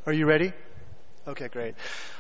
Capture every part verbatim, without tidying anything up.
Are you ready? Okay, great.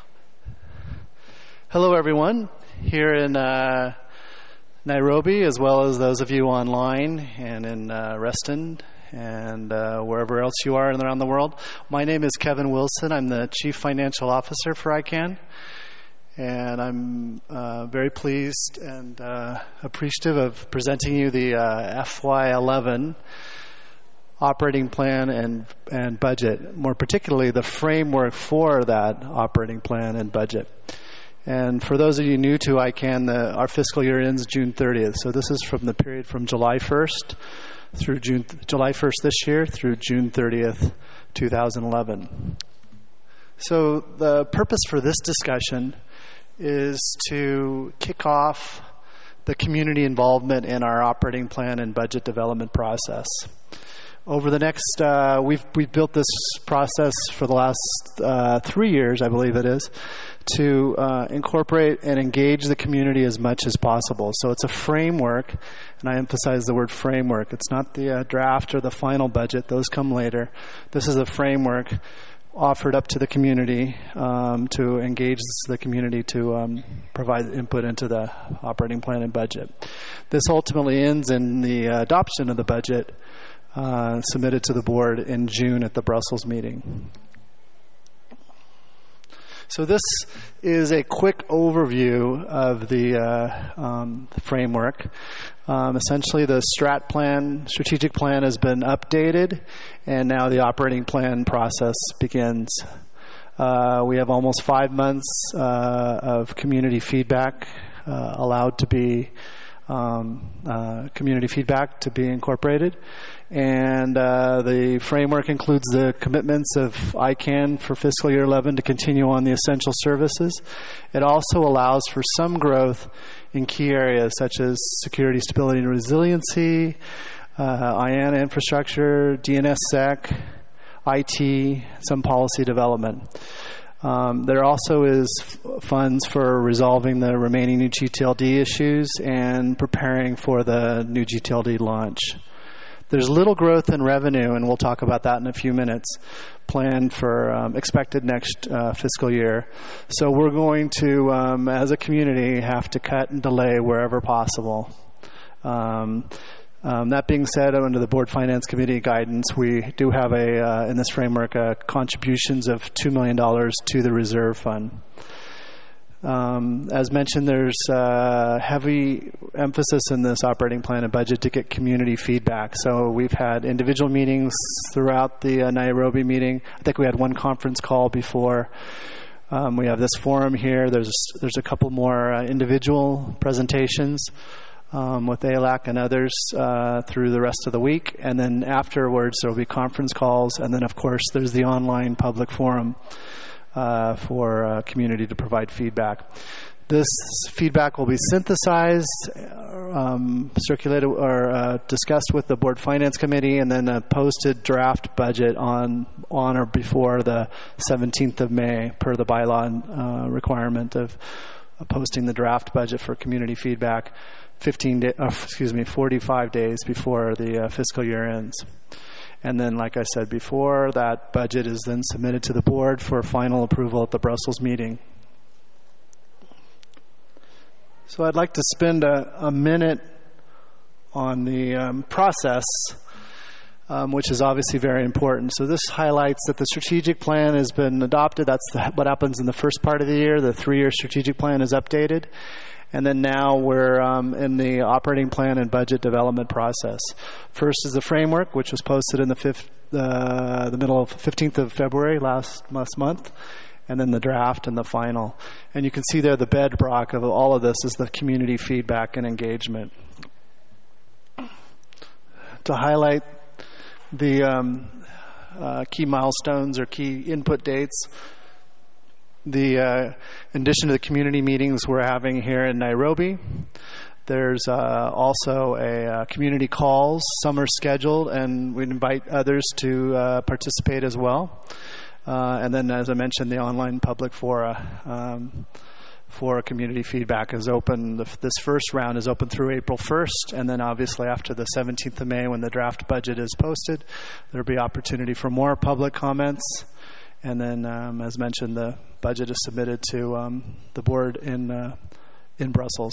Hello, everyone, here in uh, Nairobi, as well as those of you online and in uh, Reston and uh, wherever else you are around the world. My name is Kevin Wilson. I'm the Chief Financial Officer for I CANN, and I'm uh, very pleased and uh, appreciative of presenting you the uh, F Y eleven operating plan and and budget, more particularly the framework for that operating plan and budget. And for those of you new to I CANN, the, our fiscal year ends June thirtieth. So this is from the period from July first through June, July first this year through June thirtieth, two thousand eleven. So the purpose for this discussion is to kick off the community involvement in our operating plan and budget development process. Over the next, uh, we've we've built this process for the last uh, three years, I believe it is, to uh, incorporate and engage the community as much as possible. So it's a framework, and I emphasize the word framework. It's not the uh, draft or the final budget; those come later. This is a framework offered up to the community um, to engage the community to um, provide input into the operating plan and budget. This ultimately ends in the uh, adoption of the budget Uh, submitted to the board in June at the Brussels meeting. So this is a quick overview of the uh, um, framework. Um, essentially, the strat plan, strategic plan has been updated, and now the operating plan process begins. Uh, we have almost five months uh, of community feedback uh, allowed to be um, uh, community feedback to be incorporated. And uh, the framework includes the commitments of I CANN for fiscal year eleven to continue on the essential services. It also allows for some growth in key areas such as security, stability, and resiliency, uh, I A N infrastructure, D N S sec, I T, some policy development. Um, there also is f- funds for resolving the remaining new G T L D issues and preparing for the new G T L D launch. There's little growth in revenue, and we'll talk about that in a few minutes, planned for um, expected next uh, fiscal year. So we're going to, um, as a community, have to cut and delay wherever possible. Um, um, that being said, under the Board Finance Committee guidance, we do have a, uh, in this framework, uh, contributions of two million dollars to the reserve fund. Um, as mentioned, there's uh, heavy emphasis in this operating plan and budget to get community feedback. So we've had individual meetings throughout the uh, Nairobi meeting. I think we had one conference call before. Um, we have this forum here. There's there's a couple more uh, individual presentations um, with A L A C and others uh, through the rest of the week. And then afterwards, there will be conference calls. And then, of course, there's the online public forum Uh, for uh, community to provide feedback. This feedback will be synthesized, um, circulated, or uh, discussed with the Board Finance Committee, and then a posted draft budget on on or before the seventeenth of May, per the bylaw uh, requirement of uh, posting the draft budget for community feedback. Fifteen, day, uh, excuse me, forty-five days before the uh, fiscal year ends. And then, like I said before, that budget is then submitted to the board for final approval at the Brussels meeting. So I'd like to spend a, a minute on the um, process, um, which is obviously very important. So this highlights that the strategic plan has been adopted. That's the, what happens in the first part of the year. The three-year strategic plan is updated. And then now we're um, in the operating plan and budget development process. First is the framework, which was posted in the fifth, uh, the middle of fifteenth of February last, last month, and then the draft and the final. And you can see there the bedrock of all of this is the community feedback and engagement. To highlight the um, uh, key milestones or key input dates, The, uh, in addition to the community meetings we're having here in Nairobi, there's uh, also a uh, community calls. Some are scheduled, and we invite others to uh, participate as well. Uh, and then, as I mentioned, the online public fora um, for community feedback is open. The, this first round is open through April first, and then obviously after the seventeenth of May, when the draft budget is posted, there'll be opportunity for more public comments And then, um, as mentioned, the budget is submitted to um, the board in uh, in Brussels.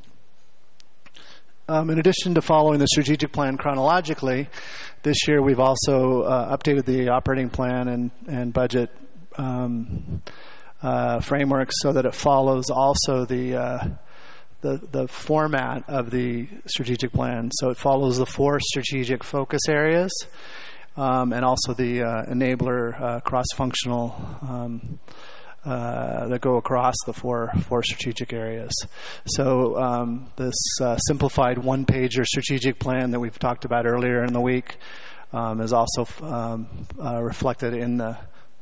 Um, in addition to following the strategic plan chronologically, this year we've also uh, updated the operating plan and, and budget um, uh, framework so that it follows also the, uh, the the format of the strategic plan. So it follows the four strategic focus areas um, and also the uh, enabler uh, cross-functional um Uh, that go across the four four strategic areas. So um, this uh, simplified one-pager strategic plan that we've talked about earlier in the week um, is also um, uh, reflected in the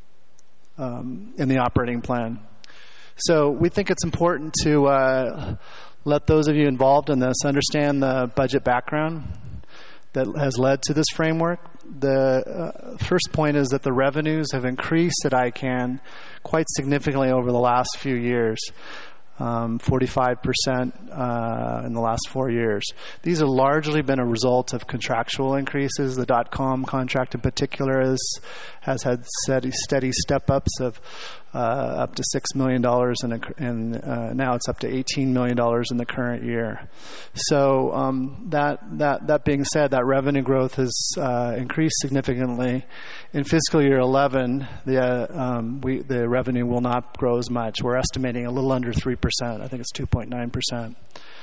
um, in the operating plan. So we think it's important to uh, let those of you involved in this understand the budget background that has led to this framework. The uh, first point is that the revenues have increased at I CANN quite significantly over the last few years, um, forty-five percent uh, in the last four years. These have largely been a result of contractual increases. The dot-com contract in particular is, has had steady, steady step-ups of uh, up to six million dollars, and uh, now it's up to eighteen million dollars in the current year. So um, that, that, that being said, that revenue growth has uh, increased significantly. In fiscal year eleven, the, uh, um, we, the revenue will not grow as much. We're estimating a little under three percent. I think it's two point nine percent.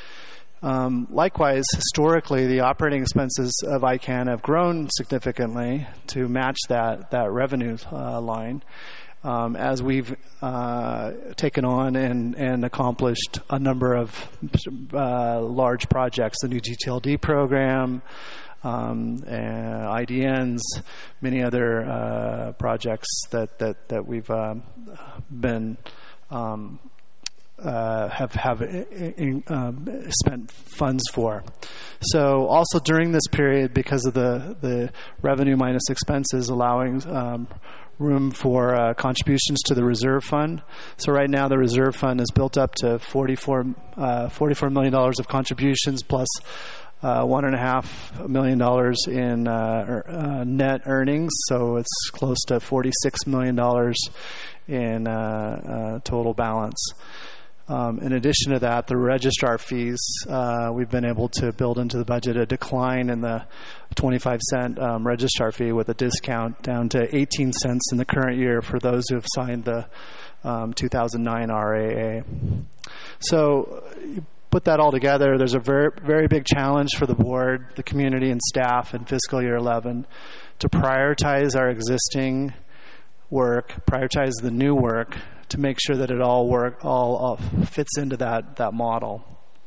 Um, likewise, historically, the operating expenses of I CANN have grown significantly to match that, that revenue uh, line. Um, as we've uh, taken on and, and accomplished a number of uh, large projects, the new G T L D program, um, uh, I D Ns, many other uh, projects that, that, that we've um, been um, uh, have have in, um, spent funds for. So also during this period, because of the, the revenue minus expenses allowing um, room for uh, contributions to the reserve fund. So right now the reserve fund is built up to forty-four, uh, forty-four million dollars of contributions plus uh, one and a half million dollars in uh, uh, net earnings. So it's close to forty-six million dollars in uh, uh, total balance. Um, in addition to that, the registrar fees, uh, we've been able to build into the budget a decline in the twenty-five cent um, registrar fee with a discount down to eighteen cents in the current year for those who have signed the um, two thousand nine R A A. So you put that all together, there's a very, very big challenge for the board, the community, and staff in fiscal year eleven to prioritize our existing work, prioritize the new work, to make sure that it all work all, all fits into that that model.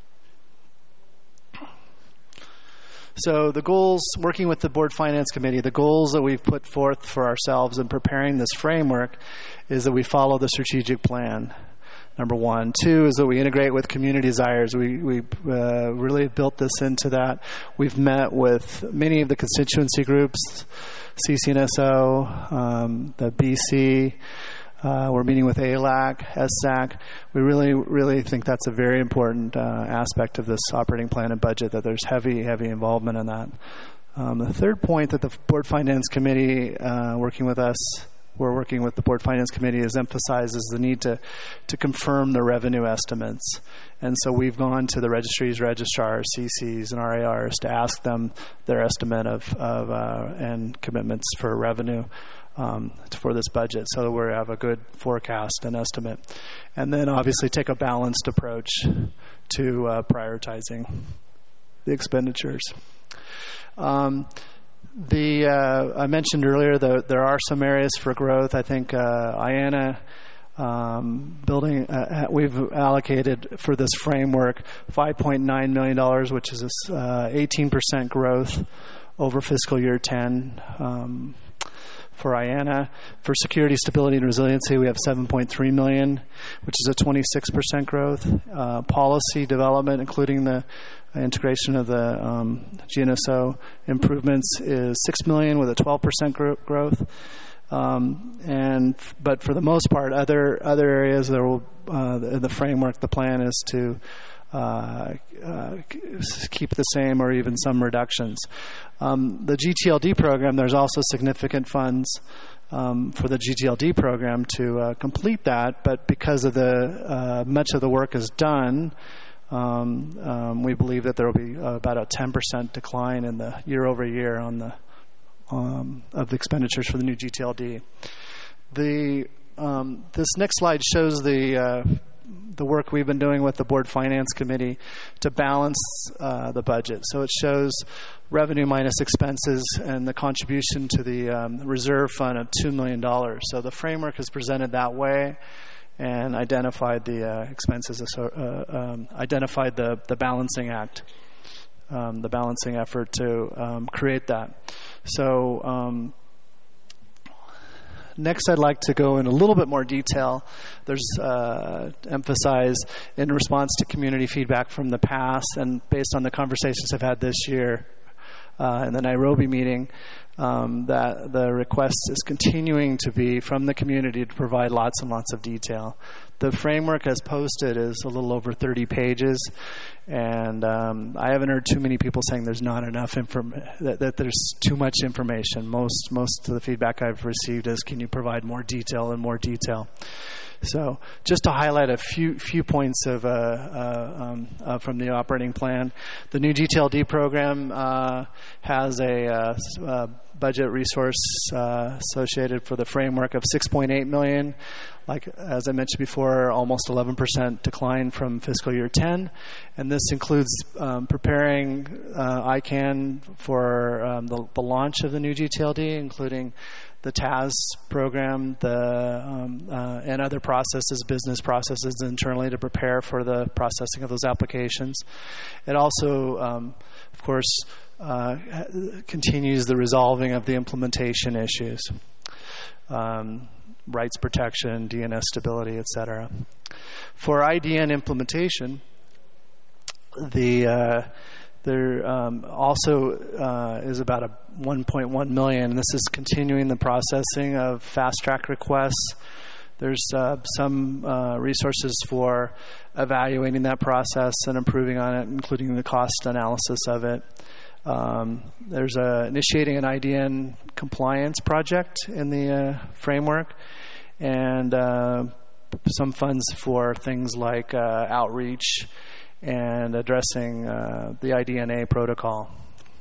So the goals, working with the Board Finance Committee, the goals that we've put forth for ourselves in preparing this framework is that we follow the strategic plan. Number one. Two is that we integrate with community desires. We, we uh, really built this into that. We've met with many of the constituency groups, C C N S O, um, the B C, Uh, we're meeting with A L A C, S S A C. We really, really think that's a very important uh, aspect of this operating plan and budget, that there's heavy, heavy involvement in that. Um, the third point that the Board Finance Committee, uh, working with us, we're working with the Board Finance Committee, is emphasizes the need to, to confirm the revenue estimates. And so we've gone to the registries, registrars, C Cs, and R A Rs to ask them their estimate of, of uh, and commitments for revenue Um, for this budget, so that we have a good forecast and estimate. And then obviously take a balanced approach to uh, prioritizing the expenditures. Um, the uh, I mentioned earlier that there are some areas for growth. I think uh, I A N A um, building, uh, we've allocated for this framework five point nine million dollars, which is a uh, eighteen percent growth over fiscal year ten. Um, For I A N A. For security, stability, and resiliency, we have seven point three million dollars, which is a twenty-six percent growth. Uh, policy development, including the integration of the um, G N S O improvements, is six million dollars with a twelve percent gro- growth. Um, and but for the most part, other other areas there will uh, the, the framework, the plan is to Uh, uh, keep the same or even some reductions. Um, the G T L D program, there's also significant funds um, for the G T L D program to uh, complete that, but because of the uh, much of the work is done, um, um, we believe that there will be uh, about a ten percent decline in the year over year on the um, of the expenditures for the new G T L D. The um, this next slide shows the uh, the work we've been doing with the Board Finance Committee to balance uh, the budget. So it shows revenue minus expenses and the contribution to the um, reserve fund of two million dollars. So the framework is presented that way and identified the uh, expenses, uh, um, identified the, the balancing act, um, the balancing effort to um, create that. So um, next, I'd like to go in a little bit more detail. There's uh, emphasize in response to community feedback from the past and based on the conversations I've had this year uh, in the Nairobi meeting, um, that the request is continuing to be from the community to provide lots and lots of detail. The framework as posted is a little over thirty pages, and um, I haven't heard too many people saying there's not enough inform that, that there's too much information. Most most of the feedback I've received is, can you provide more detail and more detail? So just to highlight a few few points of uh, uh, um, uh, from the operating plan, the new G T L D program uh, has a uh, uh, budget resource uh, associated for the framework of six point eight million dollars. Like, as I mentioned before, almost eleven percent decline from fiscal year ten. And this includes um, preparing uh, I CANN for um, the, the launch of the new G T L D, including the T A S program, the um, uh, and other processes, business processes internally to prepare for the processing of those applications. It also, um, of course, uh, continues the resolving of the implementation issues. Um, rights protection, D N S stability, et cetera. For I D N implementation, the uh, there um, also uh, is about a one point one million dollars. This is continuing the processing of fast-track requests. There's uh, some uh, resources for evaluating that process and improving on it, including the cost analysis of it. Um, there's a, initiating an I D N compliance project in the uh, framework, and uh, some funds for things like uh, outreach and addressing uh, the I D N A protocol.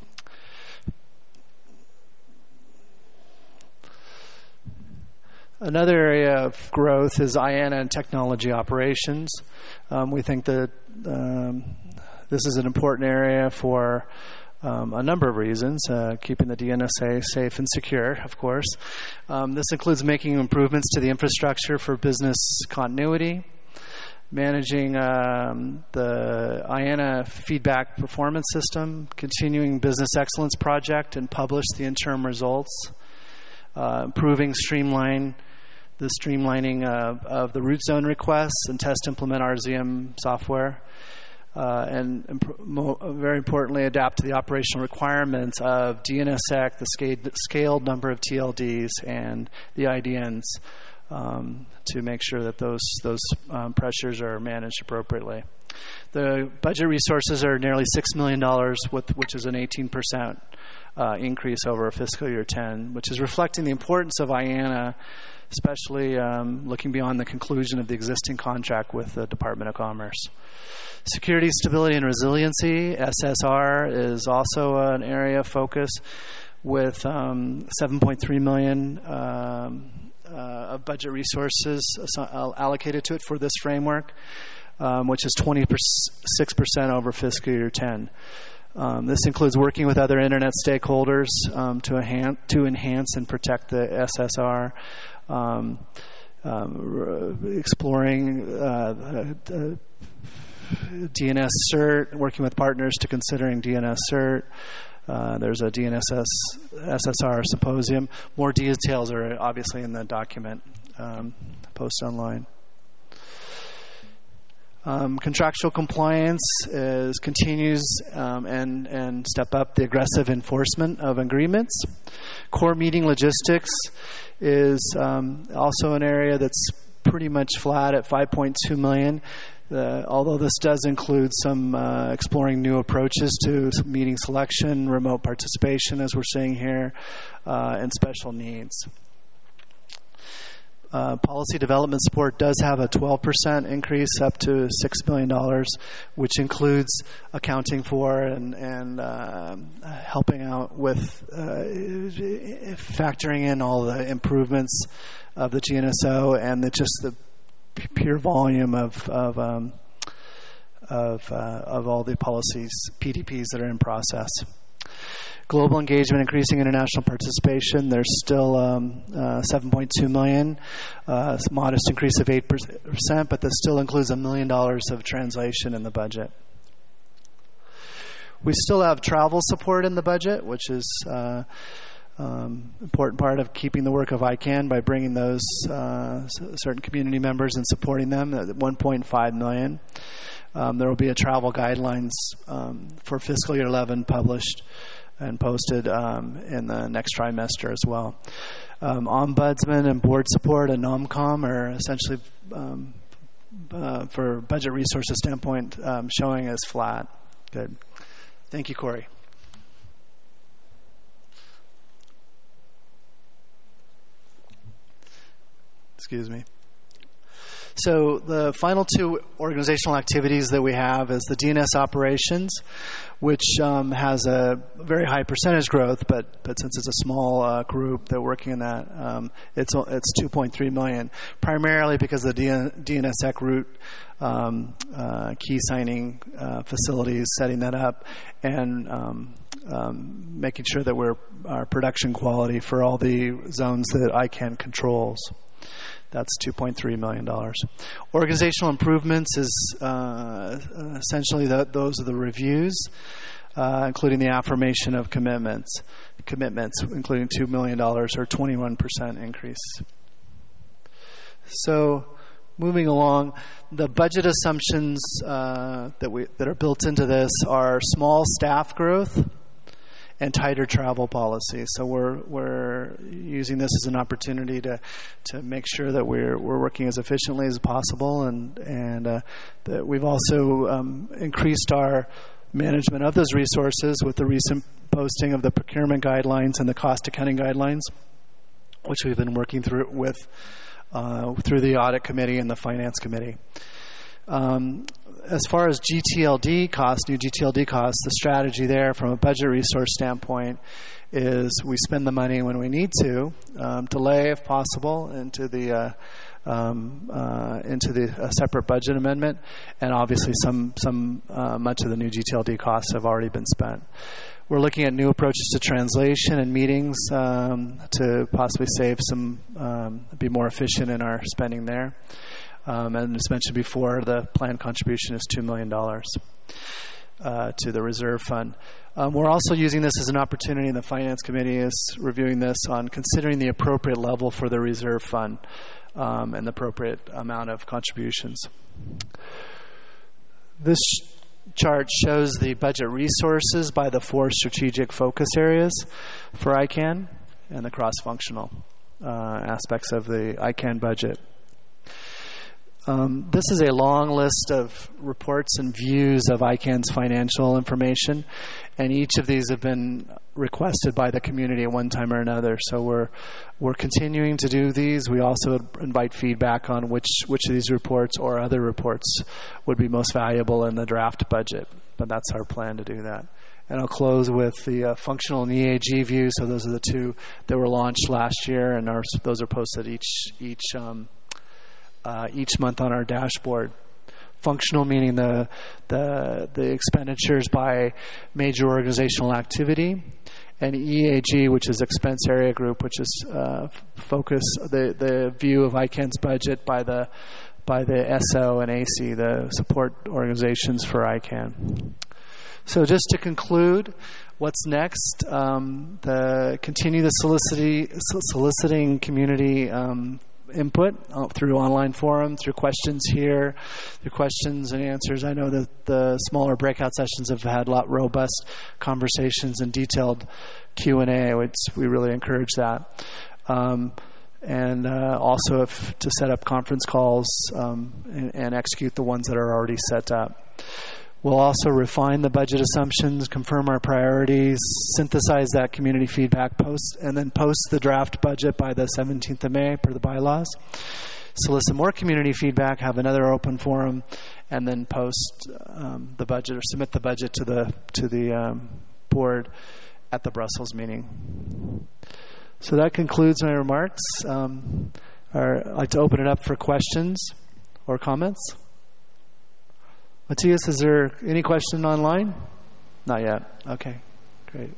Another area of growth is I A N A and technology operations. Um, we think that um, this is an important area for Um, a number of reasons, uh, keeping the D N S A safe and secure, of course. Um, this includes making improvements to the infrastructure for business continuity, managing um, the I A N A feedback performance system, continuing business excellence project and publish the interim results, uh, improving streamline the streamlining uh, of the root zone requests and test implement R Z M software. Uh, and imp- mo- very importantly, adapt to the operational requirements of D N S S E C, the scaled, scaled number of T L Ds, and the I D Ns um, to make sure that those those um, pressures are managed appropriately. The budget resources are nearly six million dollars, with, which is an eighteen percent uh, increase over fiscal year ten, which is reflecting the importance of I A N A, especially um, looking beyond the conclusion of the existing contract with the Department of Commerce. Security, stability, and resiliency, S S R, is also an area of focus with um, seven point three million dollars um, uh, of budget resources allocated to it for this framework, um, which is twenty-six percent over fiscal year ten. Um, this includes working with other Internet stakeholders um, to, enhance, to enhance and protect the S S R, um, um, exploring uh, uh, D N S cert, working with partners to considering D N S cert. Uh, there's a D N S S S S R symposium. More details are obviously in the document um, posted online. Um, contractual compliance is continues um, and and step up the aggressive enforcement of agreements. Core meeting logistics is um, also an area that's pretty much flat at five point two million dollars. Uh, although this does include some uh, exploring new approaches to meeting selection, remote participation, as we're seeing here, uh, and special needs. Uh, policy development support does have a twelve percent increase up to six million dollars, which includes accounting for and, and uh, helping out with uh, factoring in all the improvements of the G N S O and the, just the pure volume of of, um, of, uh, of all the policies, P D Ps that are in process. Global engagement, increasing international participation. There's still um, uh, seven point two million dollars, uh, a modest increase of eight percent, but this still includes a million dollars of translation in the budget. We still have travel support in the budget, which is uh, um, important part of keeping the work of I CAN by bringing those uh, certain community members and supporting them at one point five million dollars. Um, there will be a travel guidelines um, for fiscal year eleven published and posted um, in the next trimester as well. Um, ombudsman and board support and NOMCOM are essentially, um, uh, for budget resources standpoint, um, showing as flat. Good. Thank you, Corey. Excuse me. So the final two organizational activities that we have is the D N S operations, which um, has a very high percentage growth, but but since it's a small uh, group that are working in that, um, it's it's two point three million dollars, primarily because of the D N S E C route um, uh, key signing uh, facilities, setting that up, and um, um, making sure that we're our production quality for all the zones that I CAN controls. That's two point three million dollars. Organizational improvements is uh, essentially the, those are the reviews, uh, including the affirmation of commitments, commitments, including two million dollars or twenty-one percent increase. So moving along, the budget assumptions uh, that we that are built into this are small staff growth and tighter travel policy. So we're we're using this as an opportunity to to make sure that we're we're working as efficiently as possible, and and uh, that we've also um, increased our management of those resources with the recent posting of the procurement guidelines and the cost accounting guidelines, which we've been working through with uh, through the audit committee and the finance committee. Um, as far as G T L D costs, new G T L D costs, the strategy there from a budget resource standpoint is we spend the money when we need to, um, delay if possible into the uh, um, uh, into the a separate budget amendment, and obviously some some uh, much of the new G T L D costs have already been spent. We're looking at new approaches to translation and meetings um, to possibly save some, um, be more efficient in our spending there. Um, and as mentioned before, the planned contribution is two million dollars uh, to the reserve fund. Um, we're also using this as an opportunity, and the Finance Committee is reviewing this on considering the appropriate level for the reserve fund um, and the appropriate amount of contributions. This chart shows the budget resources by the four strategic focus areas for I CAN and the cross-functional uh, aspects of the I CAN budget. Um, this is a long list of reports and views of I CAN's financial information, and each of these have been requested by the community at one time or another. So we're we're continuing to do these. We also invite feedback on which which of these reports or other reports would be most valuable in the draft budget. But that's our plan to do that. And I'll close with the uh, functional and E A G view. So those are the two that were launched last year, and our, those are posted each each. Um, Uh, each month on our dashboard. Functional meaning the the the expenditures by major organizational activity, and E A G, which is expense area group, which is uh, focus the the view of I CAN's budget by the by the S O and A C, the support organizations for I CAN. So just to conclude, what's next? Um, the continue the soliciting soliciting community Um, input uh, through online forum, through questions here, through questions and answers. I know that the smaller breakout sessions have had a lot robust conversations and detailed Q and A, which we really encourage that. Um, and uh, also if, to set up conference calls um, and, and execute the ones that are already set up. We'll also refine the budget assumptions, confirm our priorities, synthesize that community feedback, post, and then post the draft budget by the seventeenth of May per the bylaws. Solicit more community feedback, have another open forum, and then post um, the budget or submit the budget to the to the um, board at the Brussels meeting. So that concludes my remarks. Um, I'd like to open it up for questions or comments. Matthias, is there any question online? Not yet. Okay, great.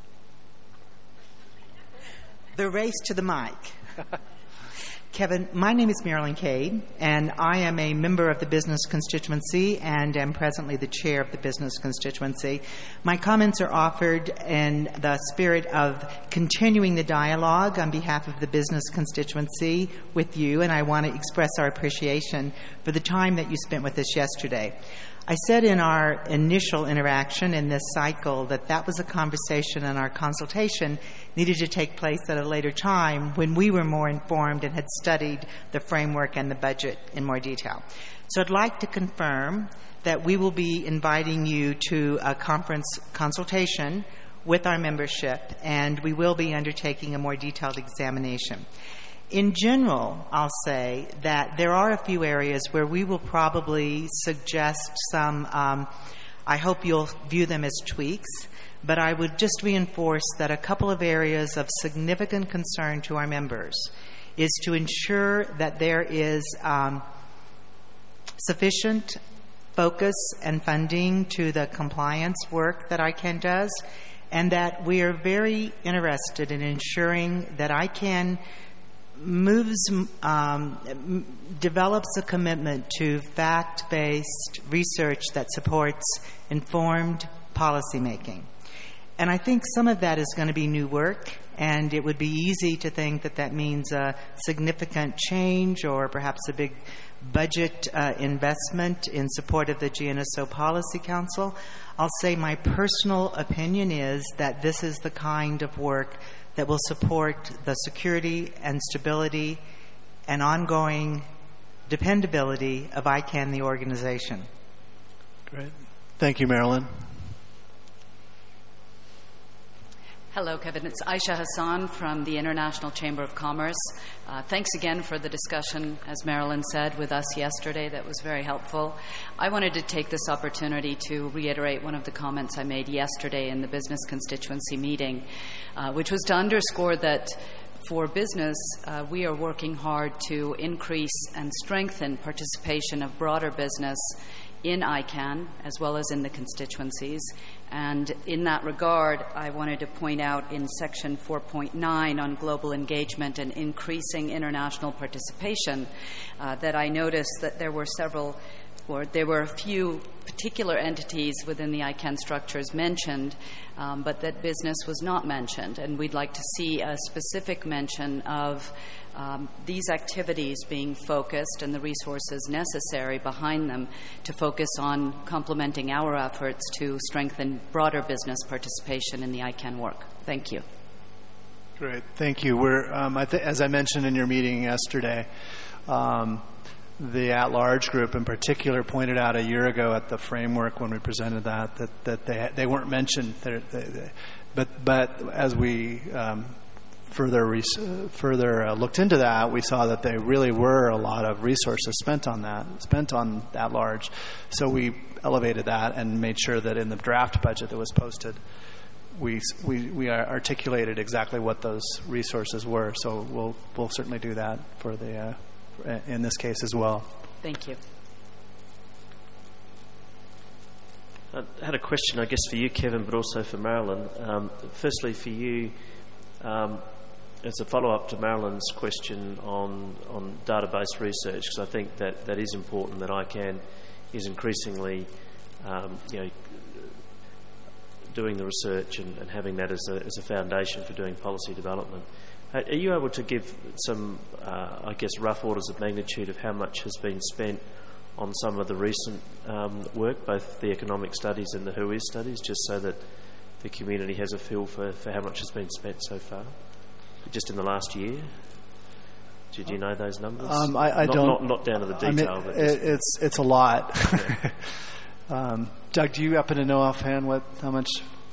The race to the mic. Kevin, my name is Marilyn Cade, and I am a member of the Business Constituency and am presently the chair of the Business Constituency. My comments are offered in the spirit of continuing the dialogue on behalf of the Business Constituency with you, and I want to express our appreciation for the time that you spent with us yesterday. I said in our initial interaction in this cycle that that was a conversation and our consultation needed to take place at a later time when we were more informed and had studied the framework and the budget in more detail. So I'd like to confirm that we will be inviting you to a conference consultation with our membership, and we will be undertaking a more detailed examination. In general, I'll say that there are a few areas where we will probably suggest some, um, I hope you'll view them as tweaks, but I would just reinforce that a couple of areas of significant concern to our members is to ensure that there is um, sufficient focus and funding to the compliance work that I C A N does, and that we are very interested in ensuring that I C A N moves, um, develops a commitment to fact-based research that supports informed policymaking. And I think some of that is going to be new work, and it would be easy to think that that means a significant change or perhaps a big budget uh, investment in support of the G N S O Policy Council. I'll say my personal opinion is that this is the kind of work that will support the security and stability and ongoing dependability of I C A N, the organization. Great. Thank you, Marilyn. Hello, Kevin. It's Aisha Hassan from the International Chamber of Commerce. Uh, thanks again for the discussion, as Marilyn said, with us yesterday. That was very helpful. I wanted to take this opportunity to reiterate one of the comments I made yesterday in the business constituency meeting, uh, which was to underscore that for business, uh, we are working hard to increase and strengthen participation of broader business in I C A N, as well as in the constituencies. And in that regard, I wanted to point out in section four point nine on global engagement and increasing international participation uh, that I noticed that there were several, or there were a few particular entities within the I C A N structures mentioned, um, but that business was not mentioned. And we'd like to see a specific mention of Um, these activities being focused and the resources necessary behind them to focus on complementing our efforts to strengthen broader business participation in the I C A N work. Thank you. Great. Thank you. We're, um, I th- as I mentioned in your meeting yesterday, um, the at-large group in particular pointed out a year ago at the framework when we presented that that, that they they weren't mentioned. They're, they, they, but but as we um, further res- further uh, looked into that, we saw that there really were a lot of resources spent on that, spent on that large. So we elevated that and made sure that in the draft budget that was posted, we we we articulated exactly what those resources were. So we'll we'll certainly do that for the uh, in this case as well. Thank you. I had a question, I guess, for you, Kevin, but also for Marilyn. Um, firstly, for you. Um, As a follow-up to Marilyn's question on, on database research, because I think that, that is important, that I C A N is increasingly um, you know, doing the research and, and having that as a, as a foundation for doing policy development. Are you able to give some, uh, I guess, rough orders of magnitude of how much has been spent on some of the recent um, work, both the economic studies and the W H O I S studies, just so that the community has a feel for, for how much has been spent so far? Just in the last year? Did you know those numbers? Um, I, I not, don't. Not, not down to the detail. I mean, but it, it's it's a lot. Um, Doug, do you happen to know offhand what how much?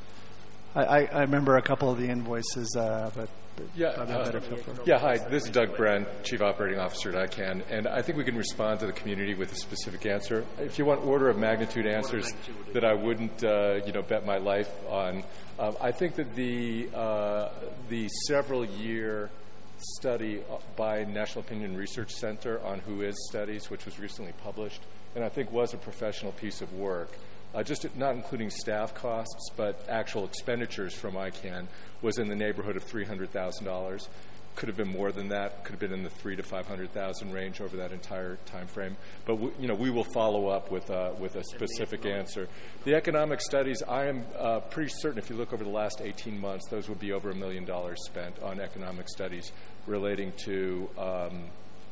I, I, I remember a couple of the invoices, uh, but, but yeah, I have a better feel for it. Yeah. Hi, this is Doug Brand, Chief Operating Officer at I CANN, and I think we can respond to the community with a specific answer. If you want order of magnitude answers that I wouldn't, uh, you know, bet my life on, um, I think that the uh, the several year study by National Opinion Research Center on Who Is Studies, which was recently published, and I think was a professional piece of work, uh, just not including staff costs, but actual expenditures from I CANN, was in the neighborhood of three hundred thousand dollars. Could have been more than that. Could have been in the three to five hundred thousand range over that entire time frame. But we, you know, we will follow up with uh, with a specific answer. The economic studies, I am uh, pretty certain. If you look over the last eighteen months, those would be over a million dollars spent on economic studies relating to um,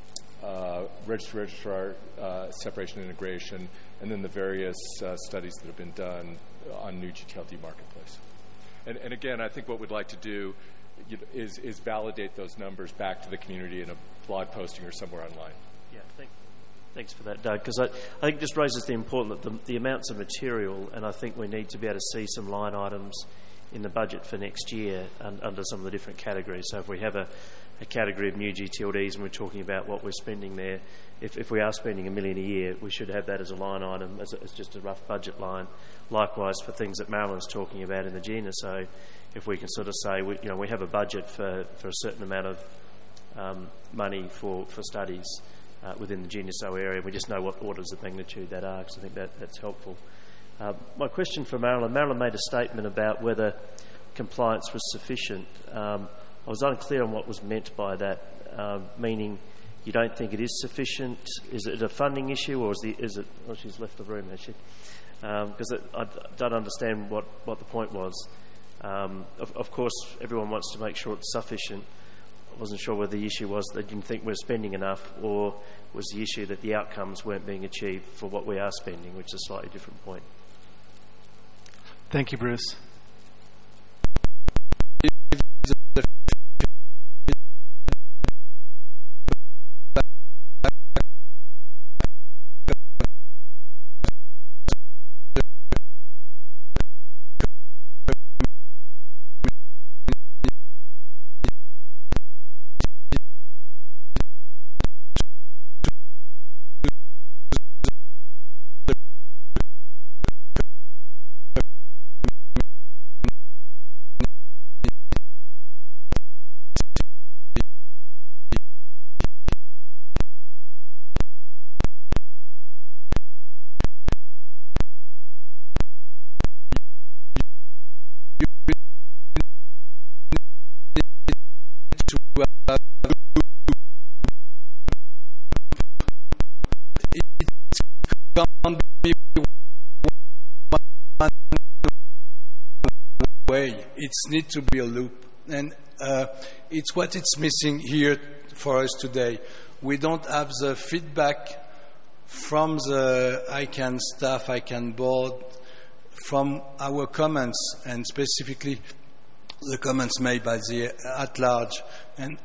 uh, register registrar uh, separation and integration, and then the various uh, studies that have been done on new G T L D marketplace. And, and again, I think what we'd like to do is, is validate those numbers back to the community in a blog posting or somewhere online. Yeah, thank, thanks for that, Doug, because I, I think it just raises the important that the, the amounts of material, and I think we need to be able to see some line items in the budget for next year un, under some of the different categories. So if we have a, a category of new G T L Ds and we're talking about what we're spending there, if, if we are spending a million a year, we should have that as a line item, as, a, as just a rough budget line. Likewise for things that Marilyn's talking about in the G N A. So if we can sort of say, we, you know, we have a budget for, for a certain amount of um, money for, for studies uh, within the G N A S O area, we just know what orders of magnitude that are, because I think that, that's helpful. Uh, my question for Marilyn, Marilyn made a statement about whether compliance was sufficient. Um, I was unclear on what was meant by that, uh, meaning you don't think it is sufficient. Is it a funding issue, or is, the, is it... Oh, she's left the room, has she? Because um, I don't understand what, what the point was. Um, of, of course, everyone wants to make sure it's sufficient. I wasn't sure whether the issue was they didn't think we were spending enough, or was the issue that the outcomes weren't being achieved for what we are spending, which is a slightly different point. Thank you, Bruce. Way. It needs to be a loop, and uh, it's what it's missing here for us today. We don't have the feedback from the I CANN staff, I CANN board, from our comments, and specifically the comments made by the at large and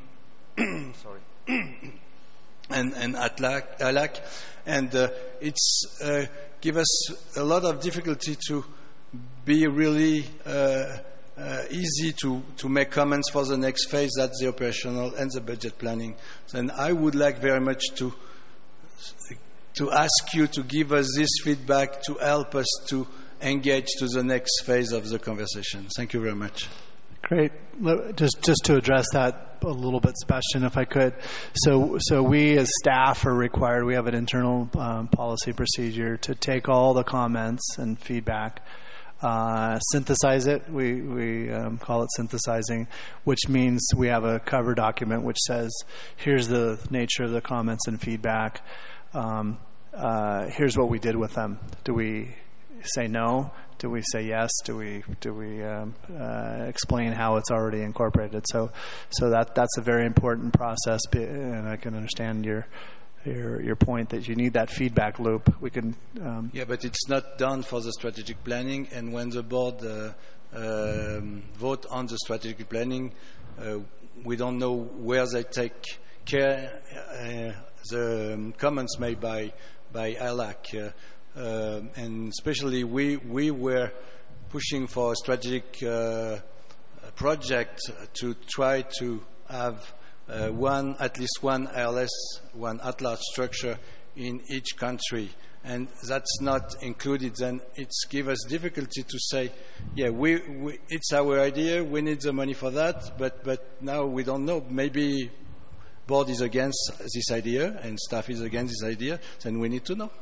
sorry and and at A L A C, and uh, it's uh, give us a lot of difficulty to be really uh, uh, easy to, to make comments for the next phase, that's the operational and the budget planning. And I would like very much to to ask you to give us this feedback to help us to engage to the next phase of the conversation. Thank you very much. Great. Just just to address that a little bit, Sebastian, if I could. So so we as staff are required, we have an internal um, policy procedure to take all the comments and feedback, Uh, synthesize it. We we um, call it synthesizing, which means we have a cover document which says, here's the nature of the comments and feedback. Um, uh, here's what we did with them. Do we say no? Do we say yes? Do we do we um, uh, explain how it's already incorporated? So so that that's a very important process, and I can understand your. Your, your point that you need that feedback loop. We can. Um, yeah, but it's not done for the strategic planning, and when the board uh, um, vote on the strategic planning, uh, we don't know where they take care uh, the um, comments made by by A L A C. Uh, uh, and especially we we were pushing for a strategic uh, project to try to have uh, one, at least one I L S, one at-large structure in each country. And that's not included, then it's give us difficulty to say, yeah, we, we it's our idea, we need the money for that, but, but now we don't know. Maybe board is against this idea and staff is against this idea, then we need to know.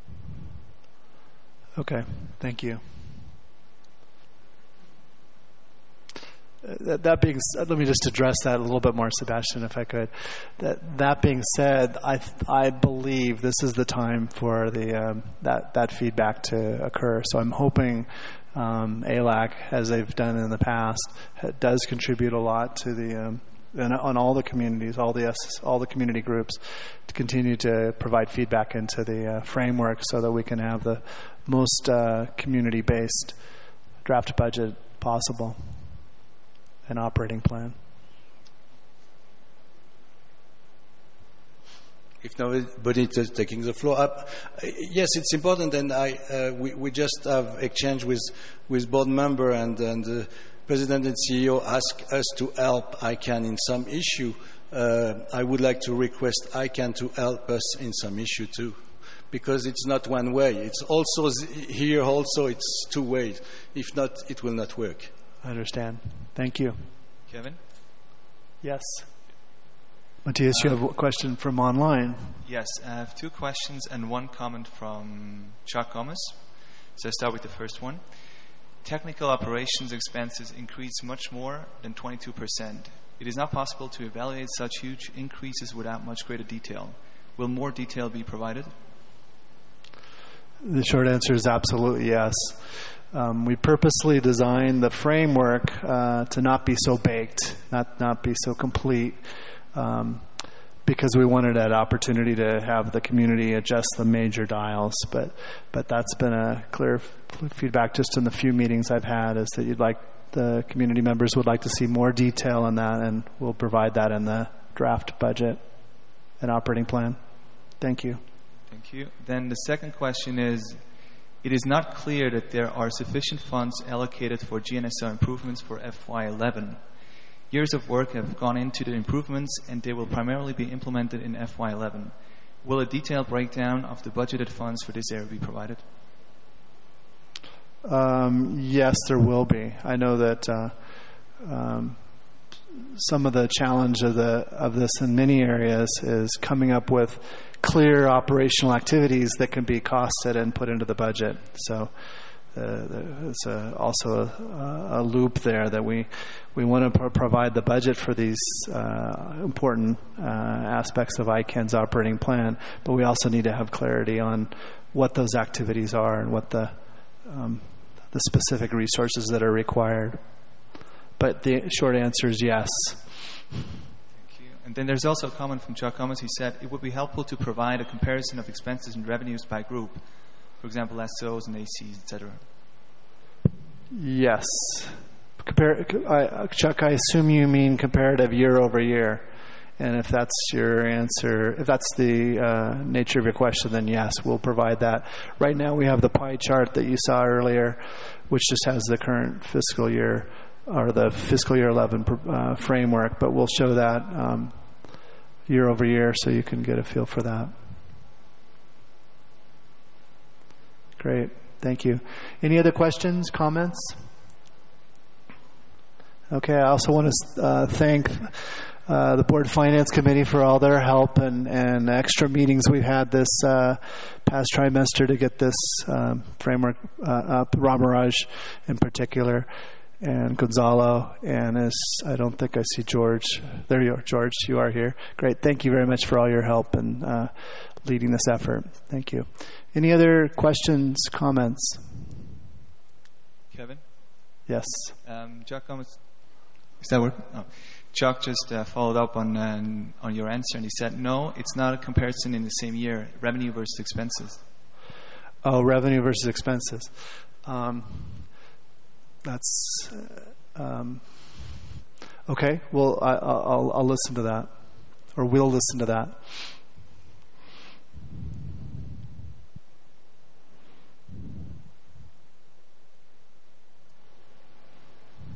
Okay, thank you. Uh, that being said, let me just address that a little bit more, Sebastian, if I could. That that being said, I I believe this is the time for the um, that that feedback to occur. So I'm hoping um, A L A C, as they've done in the past, does contribute a lot to the um, and on all the communities, all the all the community groups, to continue to provide feedback into the uh, framework, so that we can have the most uh, community-based draft budget possible. An operating plan. If nobody is taking the floor up, uh, yes, it's important, and I uh, we, we just have exchange with with board member and and the president and C E O ask us to help I C A N in some issue. Uh, I would like to request I C A N to help us in some issue too, because it's not one way. It's also here. Also, it's two ways. If not, it will not work. I understand. Thank you. Kevin? Yes. Matthias, you have a question from online. Yes, I have two questions and one comment from Chuck Gomez. So I start with the first one. Technical operations expenses increase much more than twenty-two percent. It is not possible to evaluate such huge increases without much greater detail. Will more detail be provided? The short answer is absolutely yes. Um, we purposely designed the framework uh, to not be so baked, not not be so complete, um, because we wanted that opportunity to have the community adjust the major dials. But but that's been a clear f- feedback just in the few meetings I've had, is that you'd like the community members would like to see more detail in that, and we'll provide that in the draft budget and operating plan. Thank you. Thank you. Then the second question is, it is not clear that there are sufficient funds allocated for G N S R improvements for F Y eleven. Years of work have gone into the improvements, and they will primarily be implemented in F Y eleven. Will a detailed breakdown of the budgeted funds for this area be provided? Um, yes, there will be. I know that uh, um, some of the challenge of the of this in many areas is coming up with clear operational activities that can be costed and put into the budget. So uh, there's a, also a, a loop there that we we want to pro- provide the budget for these uh, important uh, aspects of I C A N's operating plan, but we also need to have clarity on what those activities are and what the um, the specific resources that are required. But the short answer is yes. And then there's also a comment from Chuck Gomez. He said it would be helpful to provide a comparison of expenses and revenues by group, for example, S Os and A Cs, et cetera. Yes. Compar- I, Chuck, I assume you mean comparative year over year. And if that's your answer, if that's the uh, nature of your question, then yes, we'll provide that. Right now we have the pie chart that you saw earlier, which just has the current fiscal year or the fiscal year eleven uh, framework, but we'll show that um, year over year so you can get a feel for that. Great. Thank you. Any other questions, comments? Okay. I also want to uh, thank uh, the Board Finance Committee for all their help and, and extra meetings we've had this uh, past trimester to get this um, framework uh, up. Ramaraj in particular, and Gonzalo, and as I don't think I see George. There you are, George. You are here. Great. Thank you very much for all your help in uh, leading this effort. Thank you. Any other questions, comments? Kevin? Yes. Um, Chuck Gomez. Is that working? Oh. Chuck just uh, followed up on uh, on your answer, and he said, no, it's not a comparison in the same year, revenue versus expenses. Oh, revenue versus expenses. Um, that's uh, um, okay. Well, I, I'll, I'll listen to that, or we'll listen to that.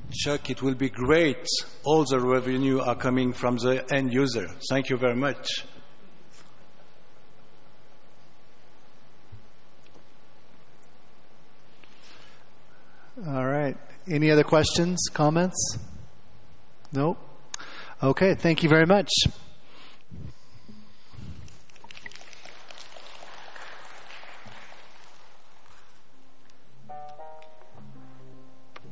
Chuck, it will be great. All the revenue are coming from the end user. Thank you very much. All right. Any other questions, comments? Nope. Okay, thank you very much.